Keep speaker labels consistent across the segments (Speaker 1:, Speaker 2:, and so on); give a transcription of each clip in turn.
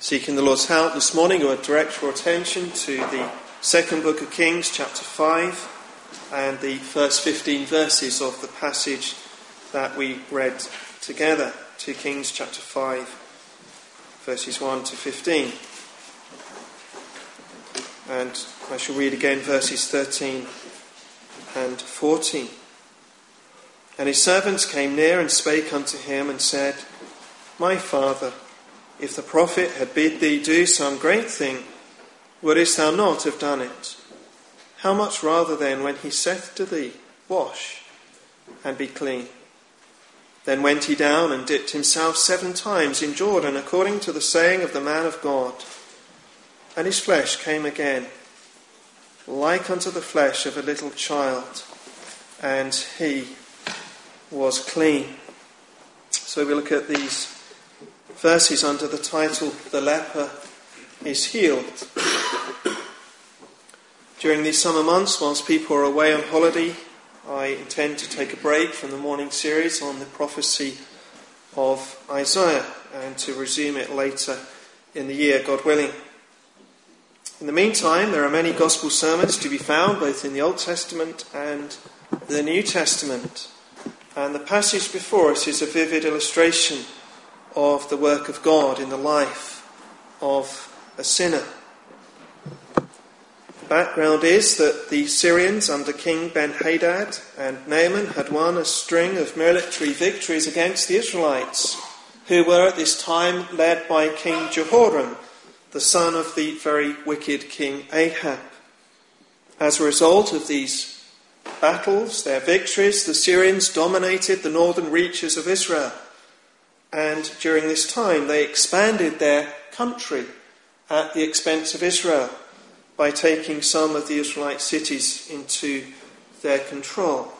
Speaker 1: Seeking the Lord's help this morning, I would direct your attention to the second book of Kings, chapter 5, and the first 15 verses of the passage that we read together. 2 Kings chapter 5, verses 1 to 15. And I shall read again verses 13 and 14. And his servants came near and spake unto him and said, My father, if the prophet had bid thee do some great thing, wouldest thou not have done it? How much rather then when he saith to thee, Wash, and be clean? Then went he down and dipped himself 7 times in Jordan, according to the saying of the man of God. And his flesh came again, like unto the flesh of a little child, and he was clean. So we look at these verses under the title, The Leper is Healed. During these summer months, whilst people are away on holiday, I intend to take a break from the morning series on the prophecy of Isaiah and to resume it later in the year, God willing. In the meantime, there are many gospel sermons to be found both in the Old Testament and the New Testament. And the passage before us is a vivid illustration of the work of God in the life of a sinner. The background is that the Syrians under King Ben-Hadad and Naaman had won a string of military victories against the Israelites, who were at this time led by King Jehoram, the son of the very wicked King Ahab. As a result of these battles, their victories, the Syrians dominated the northern reaches of Israel. And during this time they expanded their country at the expense of Israel by taking some of the Israelite cities into their control.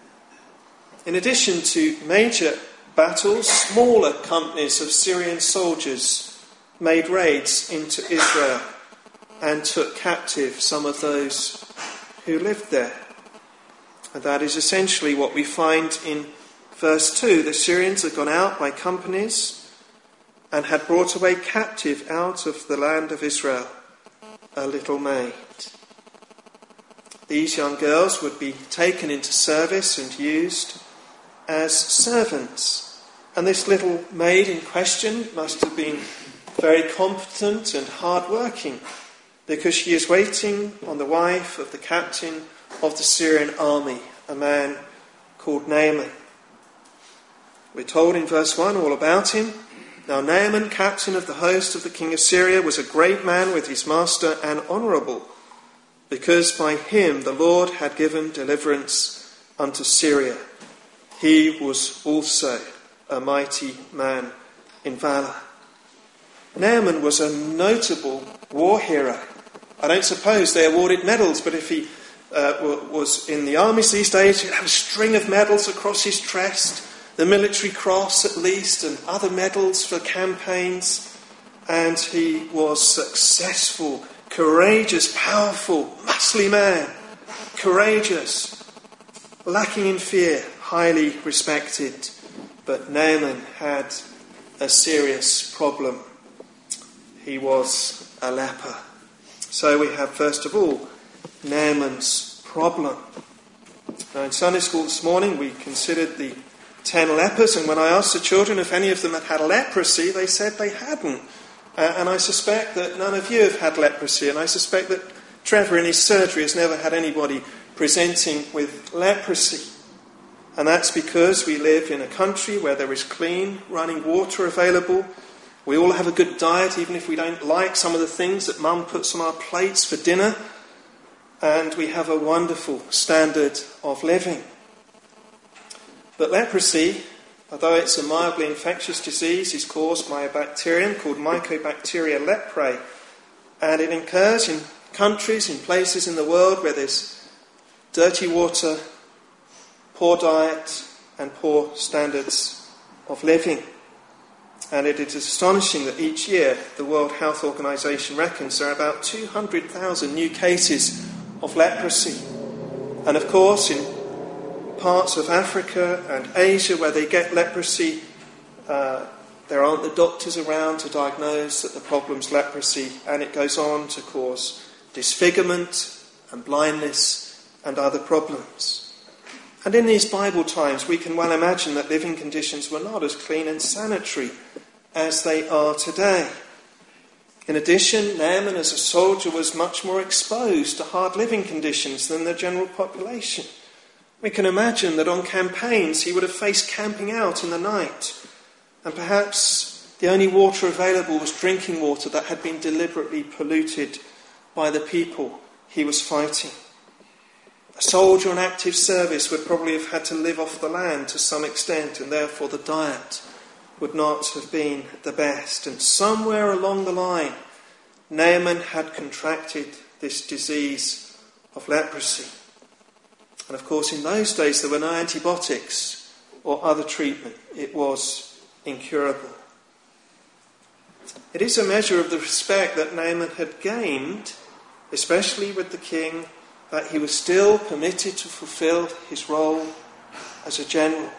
Speaker 1: In addition to major battles, smaller companies of Syrian soldiers made raids into Israel and took captive some of those who lived there. And that is essentially what we find in verse 2. The Syrians had gone out by companies and had brought away captive out of the land of Israel a little maid. These young girls would be taken into service and used as servants. And this little maid in question must have been very competent and hard-working, because she is waiting on the wife of the captain of the Syrian army, a man called Naaman. We're told in verse 1 all about him. Now Naaman, captain of the host of the king of Syria, was a great man with his master and honourable, because by him the Lord had given deliverance unto Syria. He was also a mighty man in valour. Naaman was a notable war hero. I don't suppose they awarded medals, but if he was in the armies these days, he'd have a string of medals across his chest, the military cross at least, and other medals for campaigns. And he was successful, courageous, powerful, muscly man, courageous, lacking in fear, highly respected. But Naaman had a serious problem. He was a leper. So we have, first of all, Naaman's problem. Now in Sunday school this morning we considered the 10 lepers, and when I asked the children if any of them had had leprosy, they said they hadn't. And I suspect that none of you have had leprosy, and I suspect that Trevor in his surgery has never had anybody presenting with leprosy. And that's because we live in a country where there is clean running water available. We all have a good diet, even if we don't like some of the things that Mum puts on our plates for dinner. And we have a wonderful standard of living. But leprosy, although it's a mildly infectious disease, is caused by a bacterium called Mycobacteria leprae. And it occurs in countries, in places in the world where there's dirty water, poor diet, and poor standards of living. And it is astonishing that each year the World Health Organization reckons there are about 200,000 new cases of leprosy. And of course, in parts of Africa and Asia where they get leprosy There aren't the doctors around to diagnose that the problem's leprosy, and it goes on to cause disfigurement and blindness and other problems. And in these Bible times, we can well imagine that living conditions were not as clean and sanitary as they are today. In addition, Naaman as a soldier was much more exposed to hard living conditions than the general population. We can imagine that on campaigns he would have faced camping out in the night, and perhaps the only water available was drinking water that had been deliberately polluted by the people he was fighting. A soldier on active service would probably have had to live off the land to some extent, and therefore the diet would not have been the best. And somewhere along the line, Naaman had contracted this disease of leprosy. And of course, in those days, there were no antibiotics or other treatment. It was incurable. It is a measure of the respect that Naaman had gained, especially with the king, that he was still permitted to fulfill his role as a general.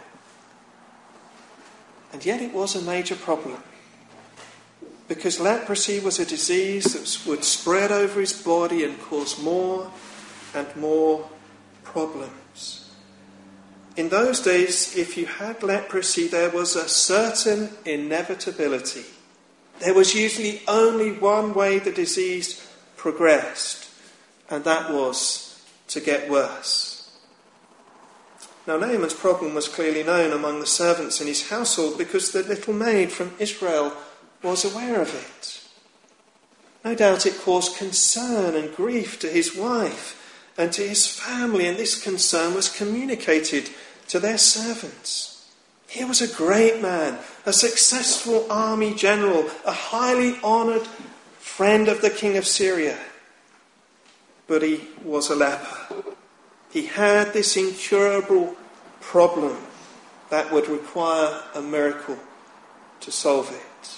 Speaker 1: And yet it was a major problem, because leprosy was a disease that would spread over his body and cause more and more problems. In those days, if you had leprosy, there was a certain inevitability. There was usually only one way the disease progressed, and that was to get worse. Now, Naaman's problem was clearly known among the servants in his household because the little maid from Israel was aware of it. No doubt it caused concern and grief to his wife and to his family, and this concern was communicated to their servants. He was a great man, a successful army general, a highly honoured friend of the king of Syria. But he was a leper. He had this incurable problem that would require a miracle to solve it.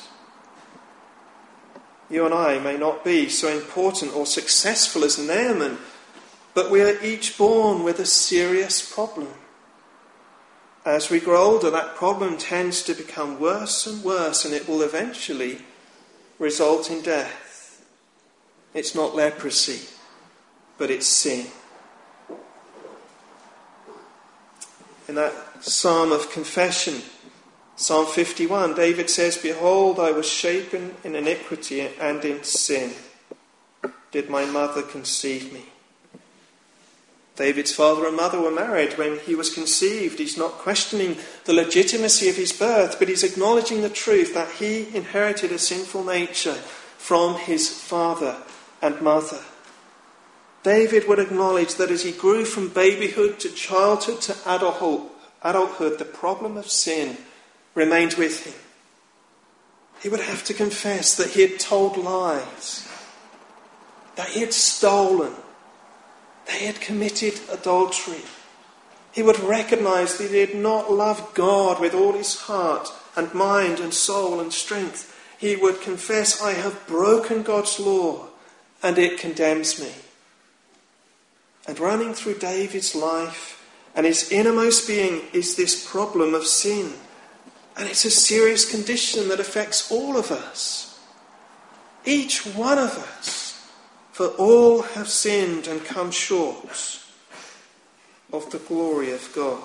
Speaker 1: You and I may not be so important or successful as Naaman, but we are each born with a serious problem. As we grow older, that problem tends to become worse and worse, and it will eventually result in death. It's not leprosy, but it's sin. In that psalm of confession, Psalm 51, David says, "Behold, I was shapen in iniquity and in sin. Did my mother conceive me?" David's father and mother were married when he was conceived. He's not questioning the legitimacy of his birth, but he's acknowledging the truth that he inherited a sinful nature from his father and mother. David would acknowledge that as he grew from babyhood to childhood to adulthood, the problem of sin remained with him. He would have to confess that he had told lies, that he had stolen, that he had committed adultery. He would recognise that he had not loved God with all his heart and mind and soul and strength. He would confess, "I have broken God's law and it condemns me." And running through David's life and his innermost being is this problem of sin. And it's a serious condition that affects all of us. Each one of us. For all have sinned and come short of the glory of God.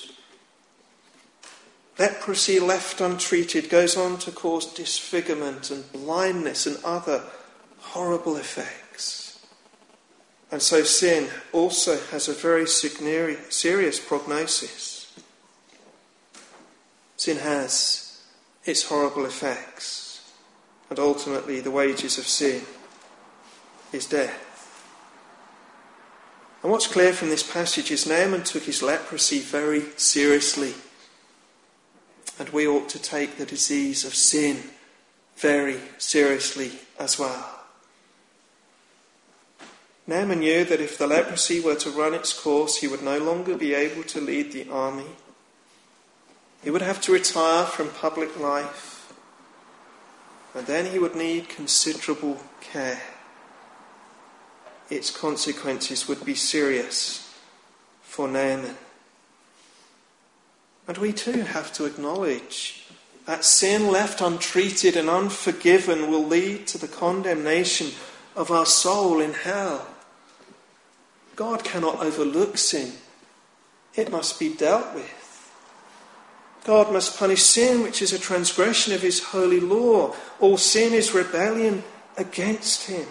Speaker 1: Leprosy left untreated goes on to cause disfigurement and blindness and other horrible effects. And so sin also has a very serious prognosis. Sin has its horrible effects, and ultimately the wages of sin is death. And what's clear from this passage is Naaman took his leprosy very seriously, and we ought to take the disease of sin very seriously as well. Naaman knew that if the leprosy were to run its course, he would no longer be able to lead the army. He would have to retire from public life, and then he would need considerable care. Its consequences would be serious for Naaman. And we too have to acknowledge that sin left untreated and unforgiven will lead to the condemnation of our soul in hell. God cannot overlook sin. It must be dealt with. God must punish sin, which is a transgression of his holy law. All sin is rebellion against him.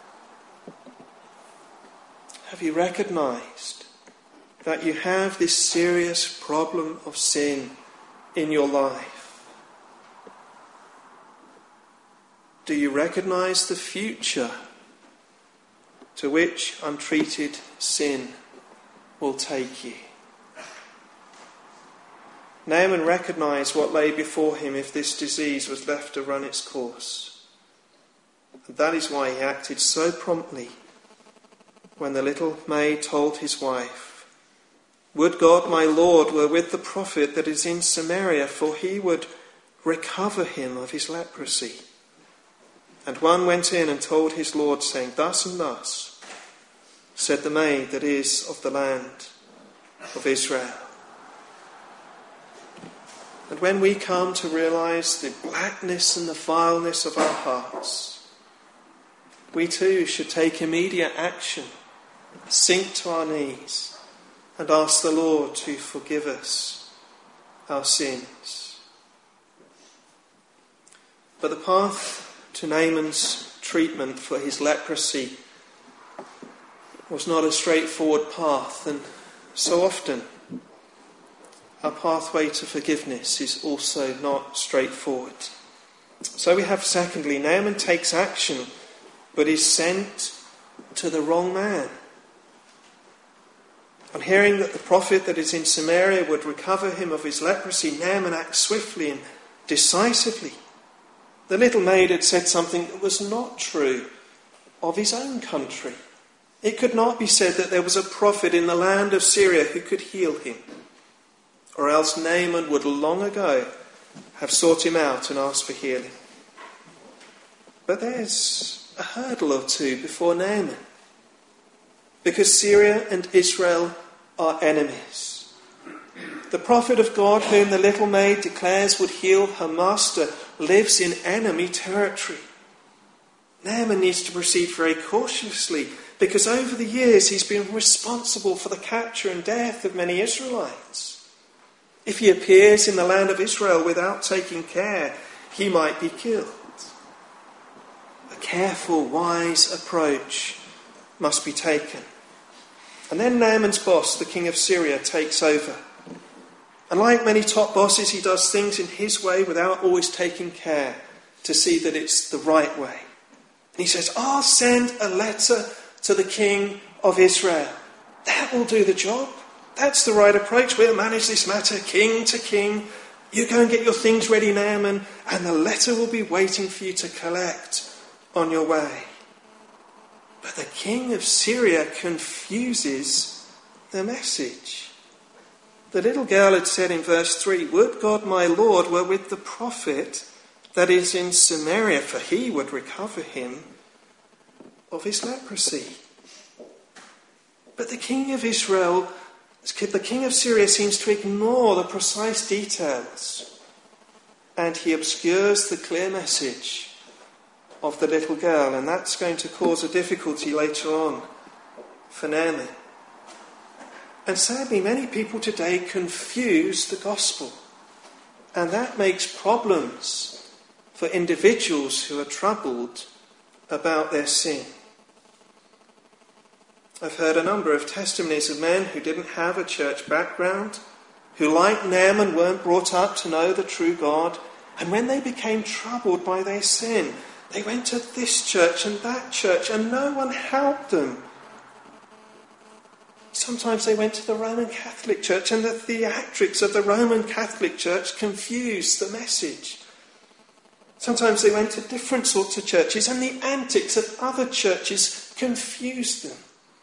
Speaker 1: Have you recognized that you have this serious problem of sin in your life? Do you recognize the future to which untreated sin will take you? Naaman recognized what lay before him if this disease was left to run its course. And that is why he acted so promptly when the little maid told his wife, "Would God my Lord were with the prophet that is in Samaria, for he would recover him of his leprosy." And one went in and told his Lord, saying, "Thus and thus said the maid that is of the land of Israel." And when we come to realize the blackness and the vileness of our hearts, we too should take immediate action, sink to our knees, and ask the Lord to forgive us our sins. But the path to Naaman's treatment for his leprosy was not a straightforward path, and so often our pathway to forgiveness is also not straightforward. So we have, secondly, Naaman takes action, but is sent to the wrong man. On hearing that the prophet that is in Samaria would recover him of his leprosy, Naaman acts swiftly and decisively. The little maid had said something that was not true of his own country. It could not be said that there was a prophet in the land of Syria who could heal him, or else Naaman would long ago have sought him out and asked for healing. But there's a hurdle or two before Naaman, because Syria and Israel are enemies. The prophet of God, whom the little maid declares would heal her master, lives in enemy territory. Naaman needs to proceed very cautiously, because over the years he's been responsible for the capture and death of many Israelites. If he appears in the land of Israel without taking care, he might be killed. A careful, wise approach must be taken. And then Naaman's boss, the king of Syria, takes over. And like many top bosses, he does things in his way without always taking care to see that it's the right way. And he says, "I'll send a letter to the king of Israel. That will do the job. That's the right approach. We'll manage this matter king to king. You go and get your things ready, Naaman, and the letter will be waiting for you to collect on your way." But the king of Syria confuses the message. The little girl had said in verse 3, "Would God my Lord were with the prophet that is in Samaria, for he would recover him of his leprosy." But the king of Syria seems to ignore the precise details, and he obscures the clear message of the little girl, and that's going to cause a difficulty later on for Naaman. And sadly, many people today confuse the gospel, and that makes problems for individuals who are troubled about their sin. I've heard a number of testimonies of men who didn't have a church background, who, like Naaman, weren't brought up to know the true God, and when they became troubled by their sin, they went to this church and that church, and no one helped them. Sometimes they went to the Roman Catholic Church, and the theatrics of the Roman Catholic Church confused the message. Sometimes they went to different sorts of churches, and the antics of other churches confused them.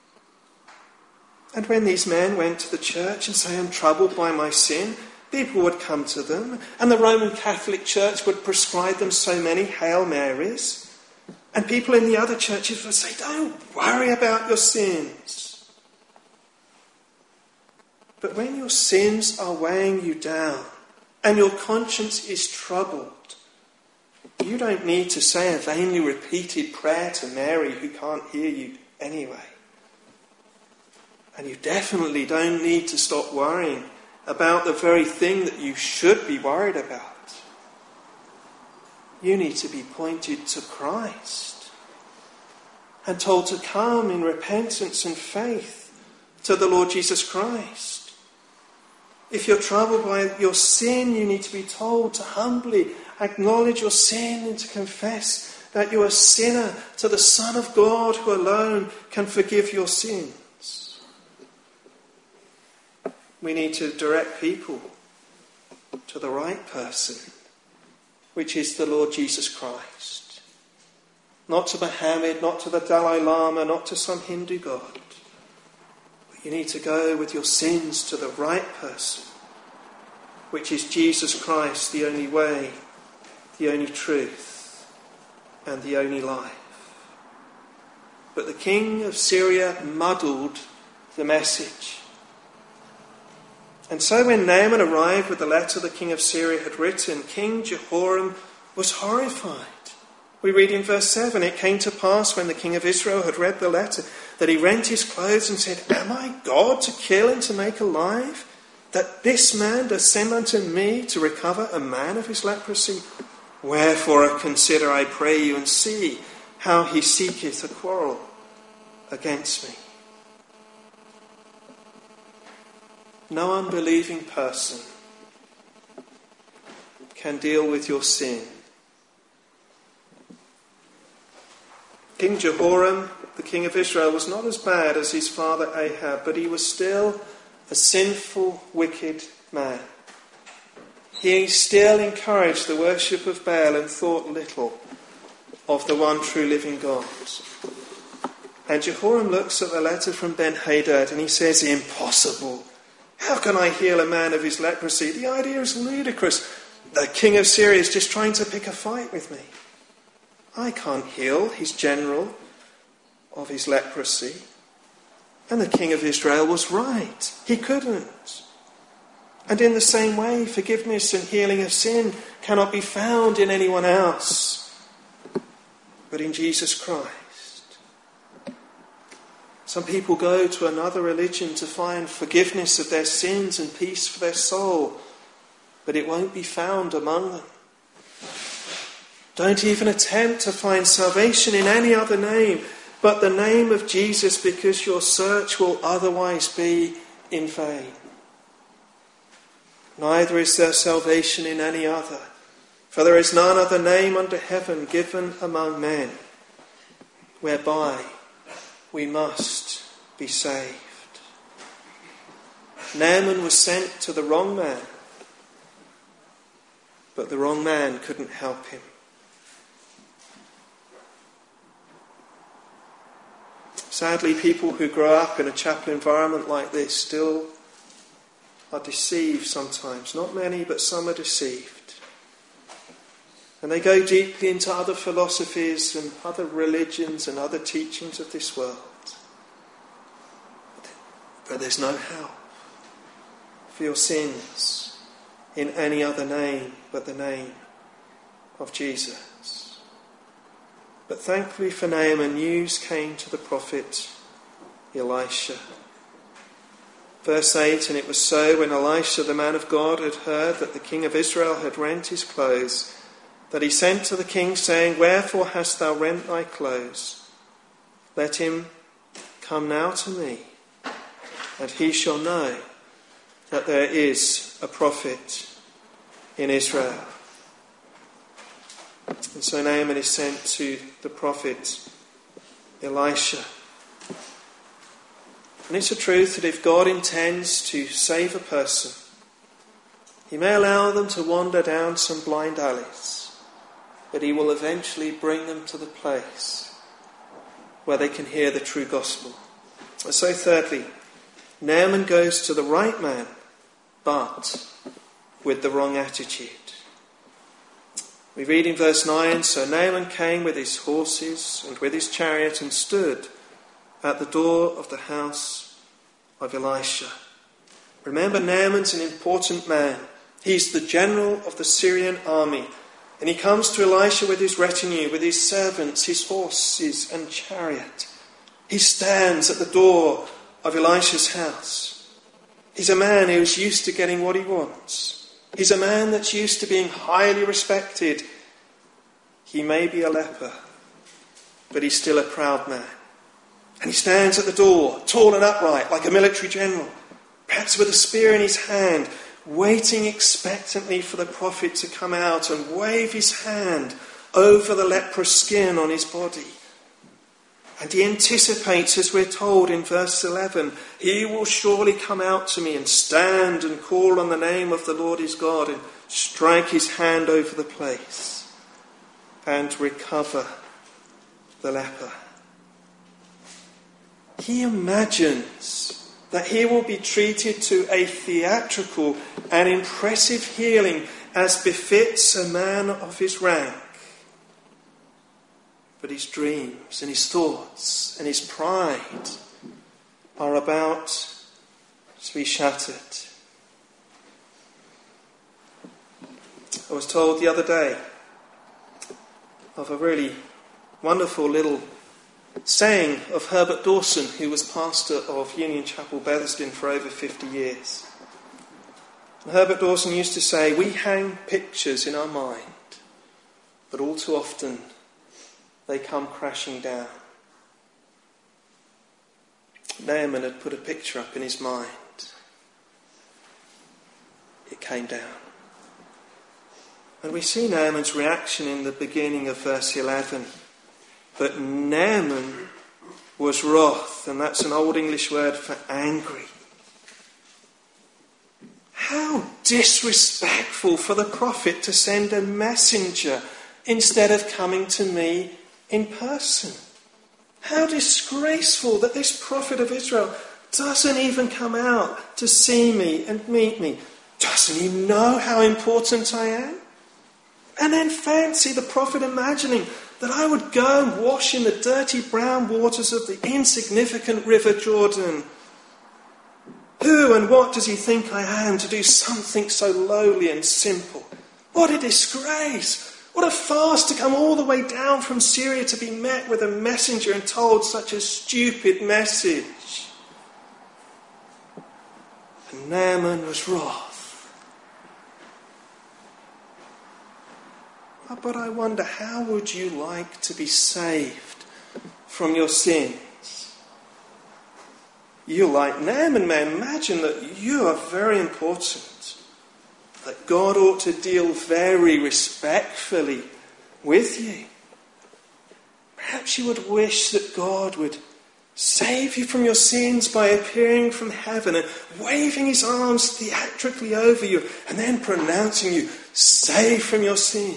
Speaker 1: And when these men went to the church and say, "I'm troubled by my sin," people would come to them, and the Roman Catholic Church would prescribe them so many Hail Marys, and people in the other churches would say, "Don't worry about your sins." But when your sins are weighing you down and your conscience is troubled, you don't need to say a vainly repeated prayer to Mary who can't hear you anyway. And you definitely don't need to stop worrying about the very thing that you should be worried about. You need to be pointed to Christ and told to come in repentance and faith to the Lord Jesus Christ. If you're troubled by your sin, you need to be told to humbly acknowledge your sin and to confess that you're a sinner to the Son of God who alone can forgive your sins. We need to direct people to the right person, which is the Lord Jesus Christ. Not to Muhammad, not to the Dalai Lama, not to some Hindu god. But you need to go with your sins to the right person, which is Jesus Christ, the only way, the only truth, and the only life. But the king of Syria muddled the message. And so when Naaman arrived with the letter the king of Syria had written, King Jehoram was horrified. We read in verse 7, it came to pass when the king of Israel had read the letter that he rent his clothes and said, Am I God to kill and to make alive? That this man does send unto me to recover a man of his leprosy? Wherefore consider, I pray you, and see how he seeketh a quarrel against me. No unbelieving person can deal with your sin. King Jehoram, the king of Israel, was not as bad as his father Ahab, but he was still a sinful, wicked man. He still encouraged the worship of Baal and thought little of the one true living God. And Jehoram looks at the letter from Ben-Hadad and he says, Impossible! How can I heal a man of his leprosy? The idea is ludicrous. The king of Syria is just trying to pick a fight with me. I can't heal his general of his leprosy. And the king of Israel was right. He couldn't. And in the same way, forgiveness and healing of sin cannot be found in anyone else but in Jesus Christ. Some people go to another religion to find forgiveness of their sins and peace for their soul, but it won't be found among them. Don't even attempt to find salvation in any other name but the name of Jesus, because your search will otherwise be in vain. Neither is there salvation in any other, for there is none other name under heaven given among men whereby we must be saved. Naaman was sent to the wrong man, but the wrong man couldn't help him. Sadly, people who grow up in a chapel environment like this still are deceived sometimes. Not many, but some are deceived. And they go deeply into other philosophies and other religions and other teachings of this world. But there's no help for your sins in any other name but the name of Jesus. But thankfully for Naaman, news came to the prophet Elisha. Verse 8, and it was so when Elisha, the man of God, had heard that the king of Israel had rent his clothes, that he sent to the king, saying, Wherefore hast thou rent thy clothes? Let him come now to me, and he shall know that there is a prophet in Israel. And so Naaman is sent to the prophet Elisha. And it's a truth that if God intends to save a person, he may allow them to wander down some blind alleys, but he will eventually bring them to the place where they can hear the true gospel. And so thirdly, Naaman goes to the right man, but with the wrong attitude. We read in verse 9, So Naaman came with his horses and with his chariot and stood at the door of the house of Elisha. Remember, Naaman's an important man. He's the general of the Syrian army. And he comes to Elisha with his retinue, with his servants, his horses and chariot. He stands at the door of Elisha's house. He's a man who's used to getting what he wants. He's a man that's used to being highly respected. He may be a leper, but he's still a proud man. And he stands at the door, tall and upright, like a military general, perhaps with a spear in his hand, waiting expectantly for the prophet to come out and wave his hand over the leprous skin on his body. And he anticipates, as we're told in verse 11, he will surely come out to me and stand and call on the name of the Lord his God and strike his hand over the place and recover the leper. He imagines that he will be treated to a theatrical and impressive healing as befits a man of his rank. But his dreams and his thoughts and his pride are about to be shattered. I was told the other day of a really wonderful little saying of Herbert Dawson, who was pastor of Union Chapel, Bethersden, for over 50 years. And Herbert Dawson used to say, we hang pictures in our mind, but all too often they come crashing down. Naaman had put a picture up in his mind. It came down. And we see Naaman's reaction in the beginning of verse 11. But Naaman was wroth, and that's an old English word for angry. How disrespectful for the prophet to send a messenger instead of coming to me in person. How disgraceful that this prophet of Israel doesn't even come out to see me and meet me. Doesn't he know how important I am? And then fancy the prophet imagining that I would go and wash in the dirty brown waters of the insignificant River Jordan. Who and what does he think I am to do something so lowly and simple? What a disgrace! What a farce to come all the way down from Syria to be met with a messenger and told such a stupid message. And Naaman was wroth. But I wonder, how would you like to be saved from your sins? You, like Naaman, may imagine that you are very important, that God ought to deal very respectfully with you. Perhaps you would wish that God would save you from your sins by appearing from heaven and waving his arms theatrically over you and then pronouncing you saved from your sins.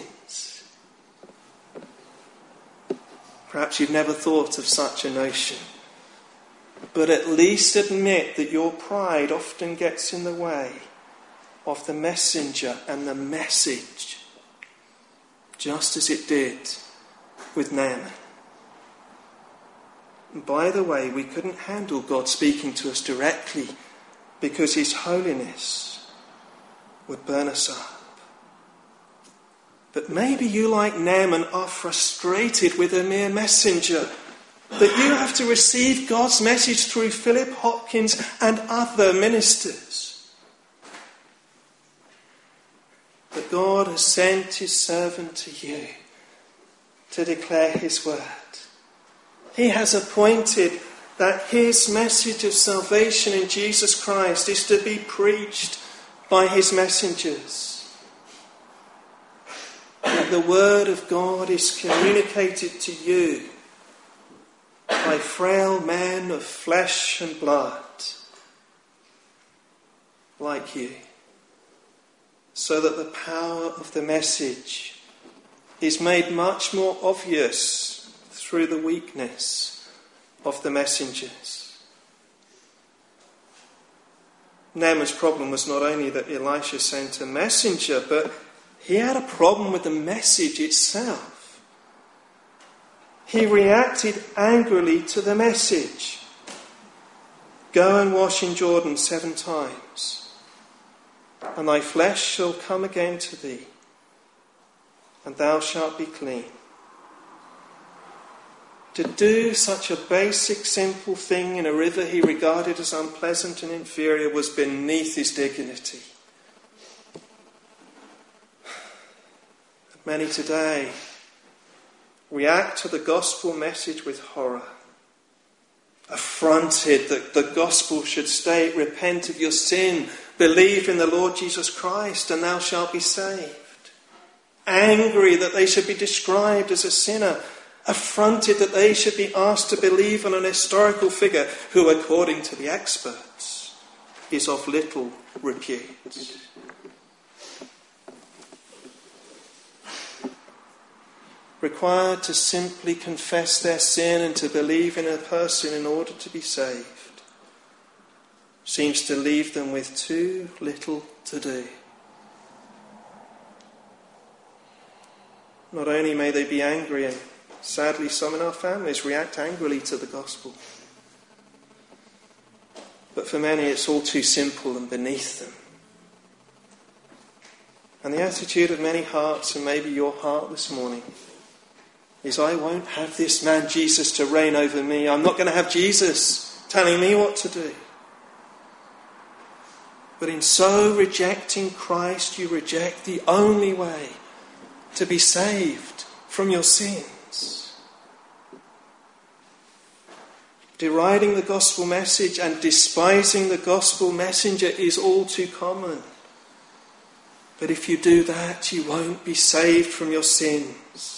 Speaker 1: Perhaps you've never thought of such a notion. But at least admit that your pride often gets in the way of the messenger and the message, just as it did with Naaman. And by the way, we couldn't handle God speaking to us directly because his holiness would burn us up. But maybe you, like Naaman, are frustrated with a mere messenger, that you have to receive God's message through Philip Hopkins and other ministers. But God has sent his servant to you to declare his word. He has appointed that his message of salvation in Jesus Christ is to be preached by his messengers. That the word of God is communicated to you by frail men of flesh and blood like you, so that the power of the message is made much more obvious through the weakness of the messengers. Naaman's problem was not only that Elisha sent a messenger, but he had a problem with the message itself. He reacted angrily to the message. Go and wash in Jordan 7 times. and thy flesh shall come again to thee, and thou shalt be clean. To do such a basic, simple thing in a river he regarded as unpleasant and inferior was beneath his dignity. Many today react to the gospel message with horror, affronted that the gospel should state, repent of your sin, believe in the Lord Jesus Christ, and thou shalt be saved. Angry that they should be described as a sinner, affronted that they should be asked to believe in an historical figure who, according to the experts, is of little repute. Required to simply confess their sin and to believe in a person in order to be saved seems to leave them with too little to do. Not only may they be angry, and sadly some in our families react angrily to the gospel, but for many it's all too simple and beneath them. And the attitude of many hearts, and maybe your heart this morning, is I won't have this man Jesus to reign over me. I'm not going to have Jesus telling me what to do. But in so rejecting Christ, you reject the only way to be saved from your sins. Deriding the gospel message and despising the gospel messenger is all too common. But if you do that, you won't be saved from your sins.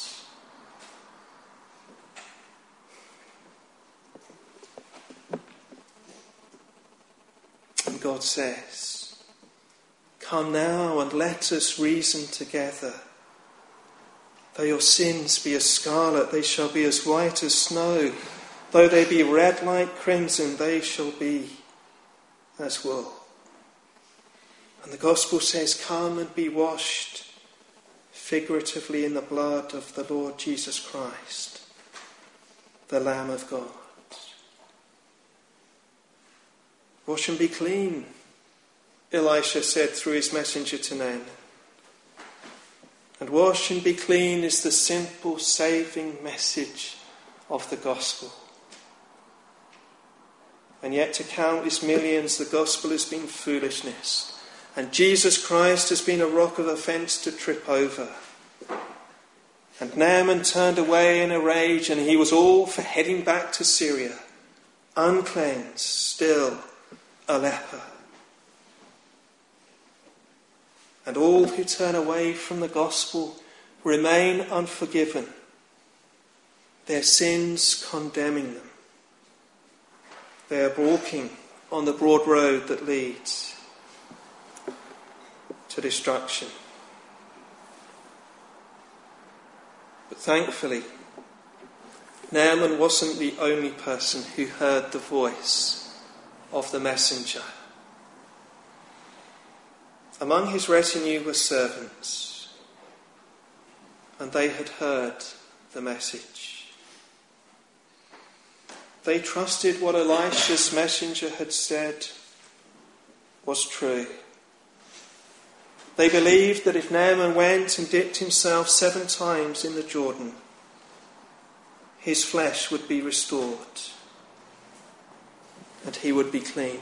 Speaker 1: And God says, come now and let us reason together. Though your sins be as scarlet, they shall be as white as snow. Though they be red like crimson, they shall be as wool. And the gospel says, come and be washed, figuratively in the blood of the Lord Jesus Christ, the Lamb of God. Wash and be clean, Elisha said through his messenger to Naaman. And wash and be clean is the simple saving message of the gospel. And yet to countless millions the gospel has been foolishness, and Jesus Christ has been a rock of offence to trip over. And Naaman turned away in a rage, and he was all for heading back to Syria, uncleansed, still a leper. And all who turn away from the gospel remain unforgiven, their sins condemning them. They are walking on the broad road that leads to destruction. But thankfully, Naaman wasn't the only person who heard the voice of the messenger. Among his retinue were servants, and they had heard the message. They trusted what Elisha's messenger had said was true. They believed that if Naaman went and dipped himself 7 times in the Jordan, his flesh would be restored and he would be clean.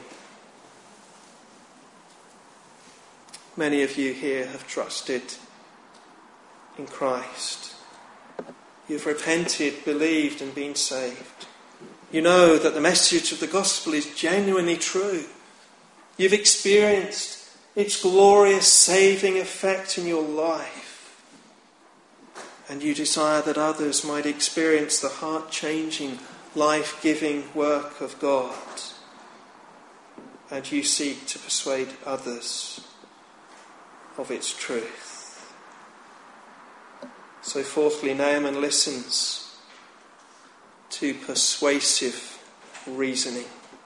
Speaker 1: Many of you here have trusted in Christ. You've repented, believed and been saved. You know that the message of the gospel is genuinely true. You've experienced its glorious saving effect in your life. And you desire that others might experience the heart-changing, life-giving work of God. And you seek to persuade others of its truth. So fourthly, Naaman listens to persuasive reasoning.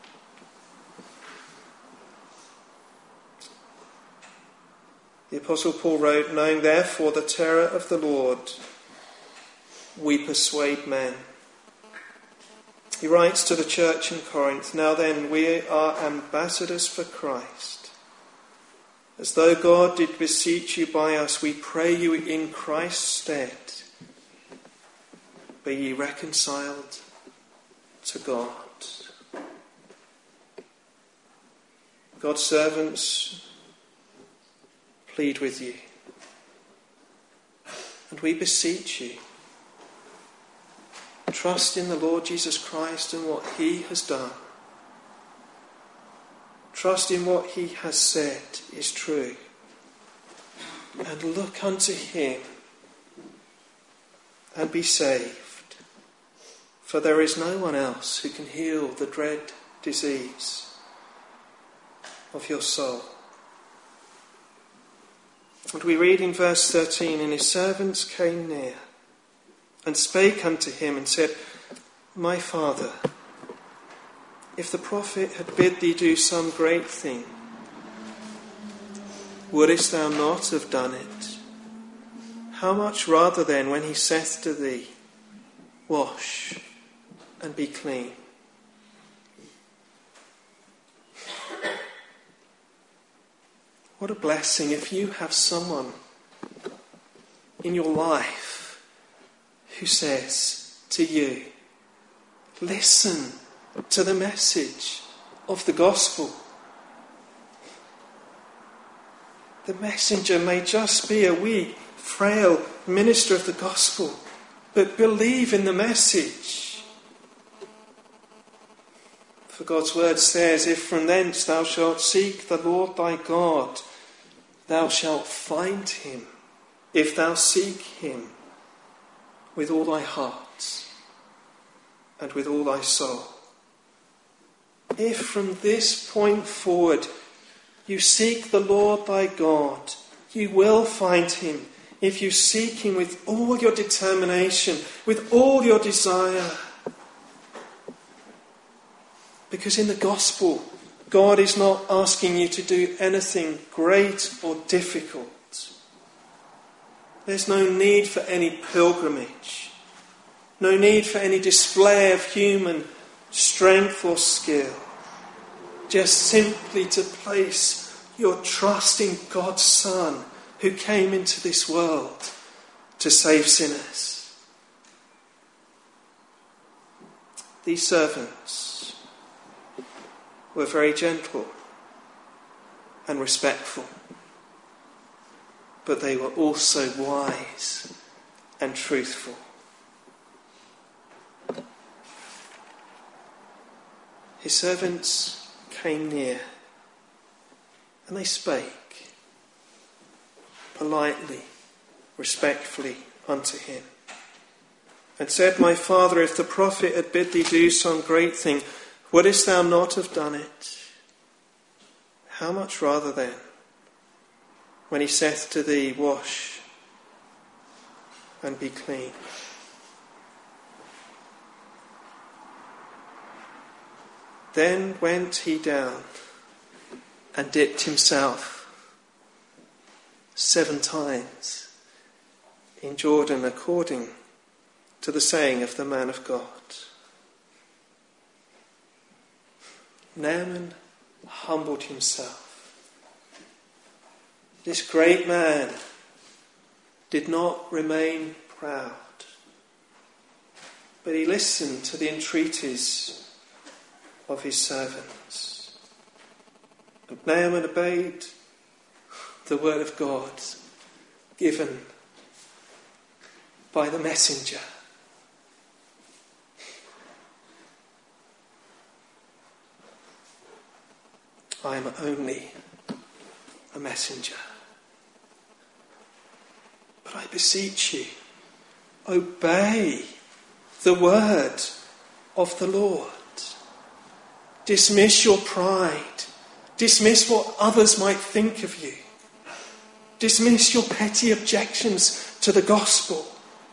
Speaker 1: The Apostle Paul wrote, knowing therefore the terror of the Lord, we persuade men. He writes to the church in Corinth, now then, we are ambassadors for Christ, as though God did beseech you by us, we pray you in Christ's stead, be ye reconciled to God. God's servants plead with you, and we beseech you, trust in the Lord Jesus Christ and what he has done. Trust in what he has said is true, and look unto him and be saved, for there is no one else who can heal the dread disease of your soul. And we read in verse 13, and his servants came near and spake unto him and said, My father, if the prophet had bid thee do some great thing, wouldest thou not have done it? How much rather then when he saith to thee, Wash and be clean? What a blessing if you have someone in your life who says to you, listen to the message of the gospel. The messenger may just be a wee, frail minister of the gospel, but believe in the message. For God's word says, if from thence thou shalt seek the Lord thy God, thou shalt find him, if thou seek him with all thy heart and with all thy soul. If from this point forward you seek the Lord thy God, you will find him if you seek him with all your determination, with all your desire. Because in the gospel, God is not asking you to do anything great or difficult. There's no need for any pilgrimage, no need for any display of human strength or skill. Just simply to place your trust in God's Son, who came into this world to save sinners. These servants were very gentle and respectful, but they were also wise and truthful. His servants came near, and they spake politely, respectfully unto him, and said, My father, if the prophet had bid thee do some great thing, wouldest thou not have done it? How much rather then, when he saith to thee, Wash and be clean? Then went he down and dipped himself 7 times in Jordan, according to the saying of the man of God. Naaman humbled himself. This great man did not remain proud, but he listened to the entreaties of his servants. And Naaman obeyed the word of God given by the messenger. I am only a messenger. But I beseech you, obey the word of the Lord. Dismiss your pride. Dismiss what others might think of you. Dismiss your petty objections to the gospel.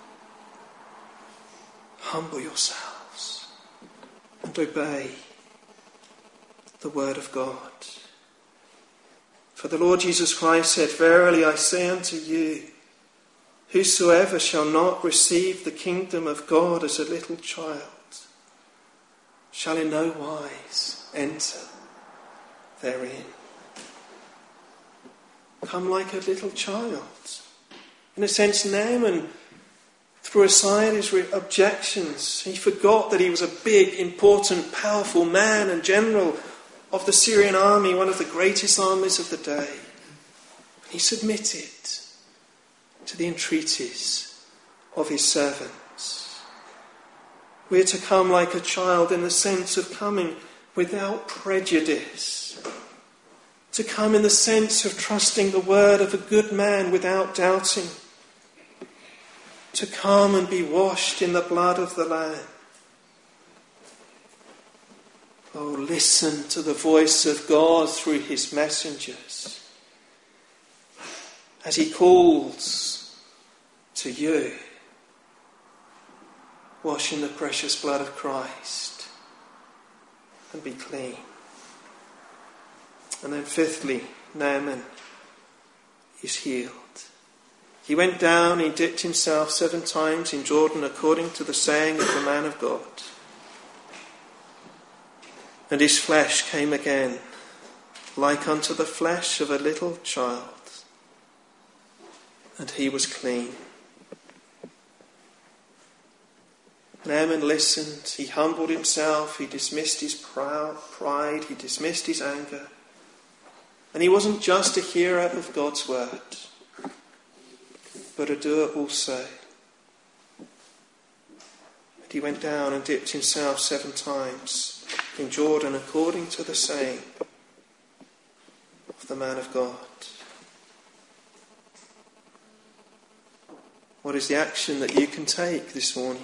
Speaker 1: Humble yourselves and obey the word of God. For the Lord Jesus Christ said, Verily I say unto you, whosoever shall not receive the kingdom of God as a little child shall in no wise enter therein. come like a little child. In a sense, Naaman threw aside his objections. He forgot that he was a big, important, powerful man and general of the Syrian army, one of the greatest armies of the day. He submitted to the entreaties of his servants. We are to come like a child in the sense of coming without prejudice. To come in the sense of trusting the word of a good man without doubting. To come and be washed in the blood of the Lamb. Oh, listen to the voice of God through his messengers as he calls to you. Wash in the precious blood of Christ and be clean. And then fifthly, Naaman is healed. He went down, he dipped himself 7 times in Jordan according to the saying of the man of God. And his flesh came again, like unto the flesh of a little child. And he was clean. Naaman listened, he humbled himself, he dismissed his pride, he dismissed his anger. And he wasn't just a hearer of God's word, but a doer also. And he went down and dipped himself 7 times in Jordan according to the saying of the man of God. What is the action that you can take this morning?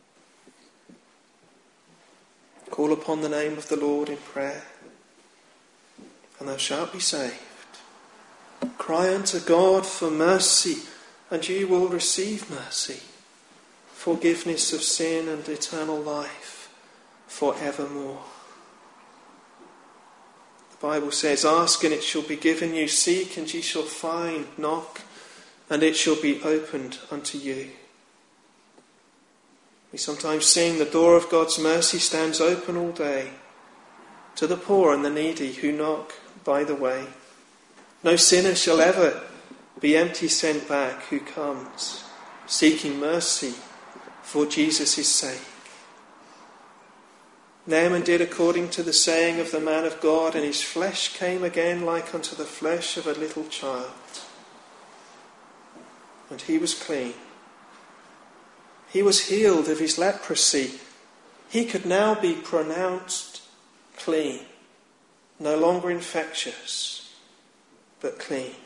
Speaker 1: Call upon the name of the Lord in prayer, and thou shalt be saved. Cry unto God for mercy, and you will receive mercy, forgiveness of sin and eternal life forevermore. The Bible says, ask and it shall be given you, seek and ye shall find, knock and it shall be opened unto you. We sometimes sing, the door of God's mercy stands open all day to the poor and the needy who knock by the way. No sinner shall ever be empty sent back who comes seeking mercy for Jesus' sake. Naaman did according to the saying of the man of God, and his flesh came again like unto the flesh of a little child. And he was clean. He was healed of his leprosy. He could now be pronounced clean, no longer infectious, but clean.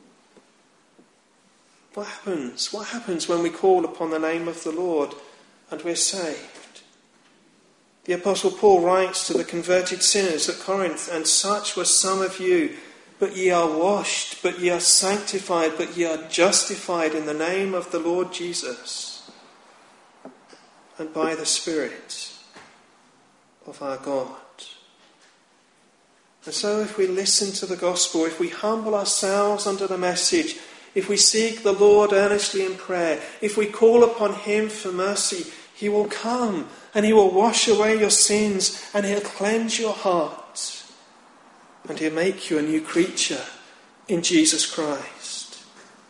Speaker 1: What happens? What happens when we call upon the name of the Lord and we're saved? The Apostle Paul writes to the converted sinners at Corinth, and such were some of you, but ye are washed, but ye are sanctified, but ye are justified in the name of the Lord Jesus, and by the Spirit of our God. And so if we listen to the gospel, if we humble ourselves under the message, if we seek the Lord earnestly in prayer, if we call upon him for mercy, he will come and he will wash away your sins and he'll cleanse your heart and he'll make you a new creature in Jesus Christ.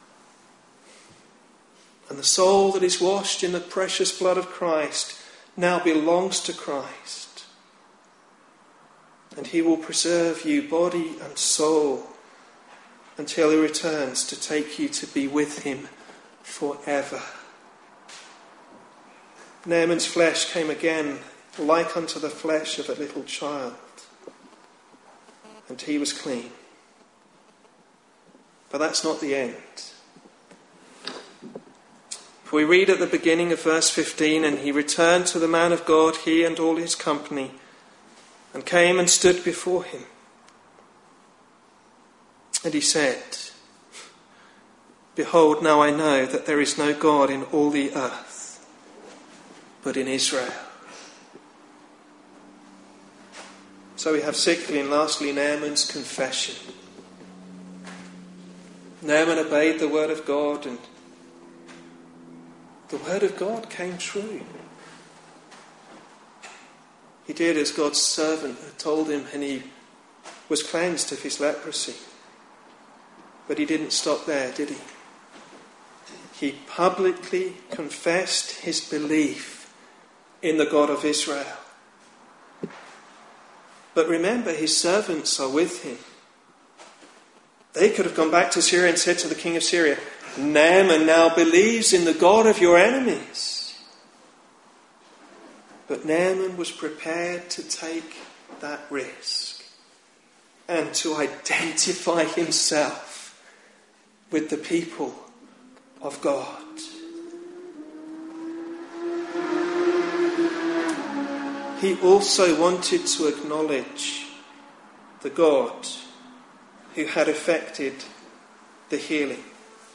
Speaker 1: And the soul that is washed in the precious blood of Christ now belongs to Christ. And he will preserve you body and soul until he returns to take you to be with him forever. Naaman's flesh came again like unto the flesh of a little child, and he was clean. But that's not the end. For we read at the beginning of verse 15, and he returned to the man of God, he and all his company, and came and stood before him. And he said, behold, now I know that there is no God in all the earth, but in Israel. So we have sixthly and lastly Naaman's confession. Naaman obeyed the word of God, and the word of God came true. He did as God's servant had told him, and he was cleansed of his leprosy. But he didn't stop there, did he? He publicly confessed his belief in the God of Israel. But remember, his servants are with him. They could have gone back to Syria and said to the king of Syria, Naaman now believes in the God of your enemies. But Naaman was prepared to take that risk and to identify himself with the people of God. He also wanted to acknowledge the God who had effected the healing.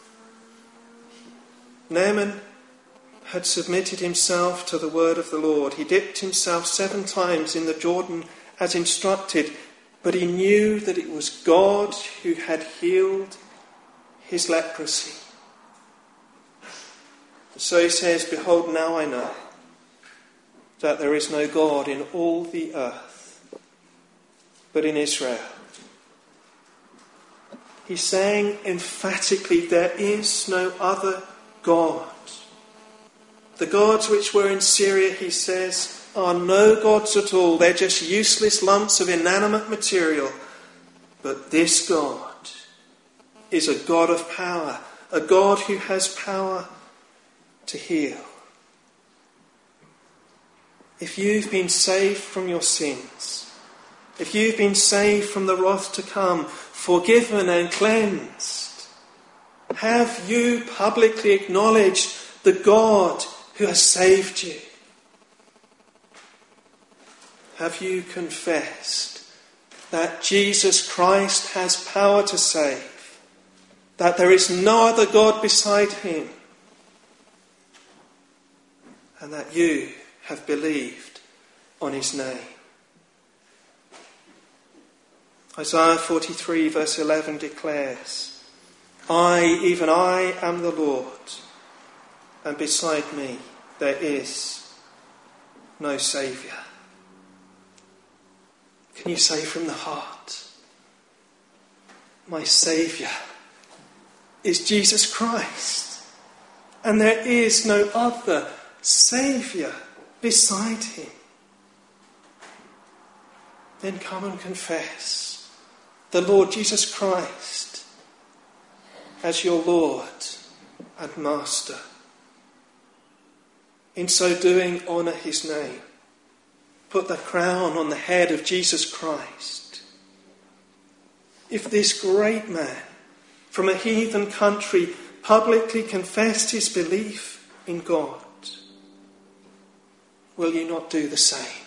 Speaker 1: Naaman had submitted himself to the word of the Lord. He dipped himself 7 times in the Jordan as instructed, but he knew that it was God who had healed his leprosy. And so he says, Behold, now I know that there is no God in all the earth but in Israel. He's saying emphatically, there is no other God. The gods which were in Syria, he says, are no gods at all. They're just useless lumps of inanimate material. But this God is a God of power, a God who has power to heal. If you've been saved from your sins, if you've been saved from the wrath to come, forgiven and cleansed, have you publicly acknowledged the God who has saved you? Have you confessed that Jesus Christ has power to save, that there is no other God beside him, and that you have believed on his name? Isaiah 43 verse 11 declares, I, even I, am the Lord, and beside me there is no Saviour. Can you say from the heart, my Saviour is Jesus Christ, and there is no other Saviour beside him? Then come and confess the Lord Jesus Christ as your Lord and Master. In so doing, honour his name. Put the crown on the head of Jesus Christ. If this great man from a heathen country publicly confessed his belief in God, will you not do the same?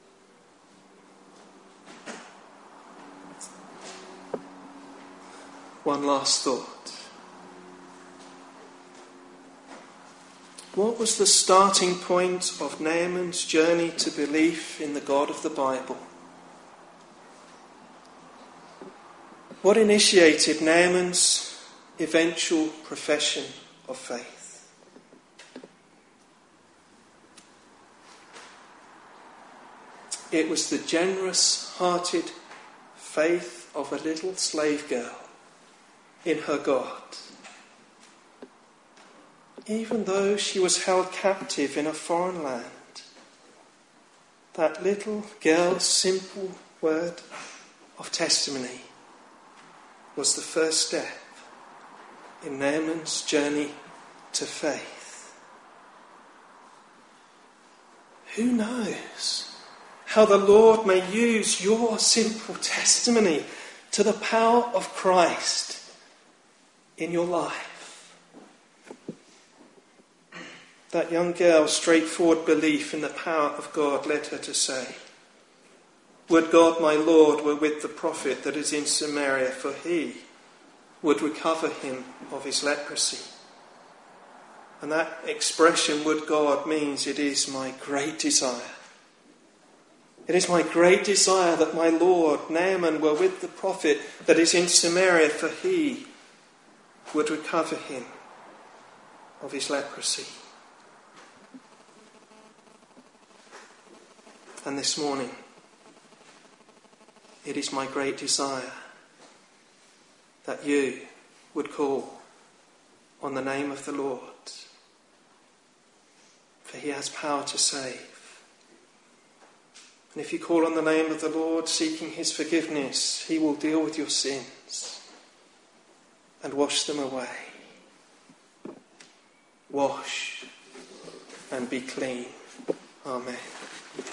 Speaker 1: One last thought. What was the starting point of Naaman's journey to belief in the God of the Bible? What initiated Naaman's eventual profession of faith? It was the generous-hearted faith of a little slave girl in her God. Even though she was held captive in a foreign land, that little girl's simple word of testimony was the first step in Naaman's journey to faith. Who knows how the Lord may use your simple testimony to the power of Christ in your life. That young girl's straightforward belief in the power of God led her to say, Would God my Lord were with the prophet that is in Samaria, for he would recover him of his leprosy. And that expression, would God, means it is my great desire. It is my great desire that my Lord Naaman were with the prophet that is in Samaria, for he would recover him of his leprosy. And this morning, it is my great desire that you would call on the name of the Lord, for he has power to save. And if you call on the name of the Lord, seeking his forgiveness, he will deal with your sins and wash them away. Wash and be clean. Amen.